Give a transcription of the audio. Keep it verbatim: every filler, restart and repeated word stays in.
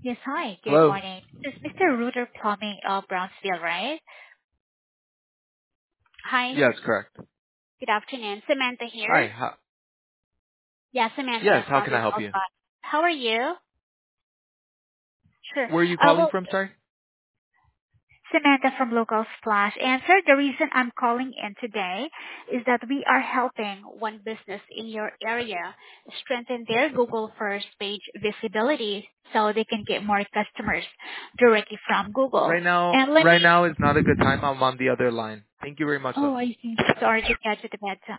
Yes, hi. Good Hello. morning. This is Mister Reuter Plumbing of Brownsville, right? Hi. Yes, correct. Good afternoon. Samantha Hi. here. How, Yeah, yes. Samantha How from can the I help South you? Spot. How are you? Sure. Where are you Uh, calling well, from? Sorry. Samantha from Local Splash Answer. The reason I'm calling in today is that we are helping one business in your area strengthen their Google first page visibility so they can get more customers directly from Google. Right now, And let right me, now is not a good time. I'm on the other line. Thank you very much, though. oh, I see. Sorry to catch you at a bad time.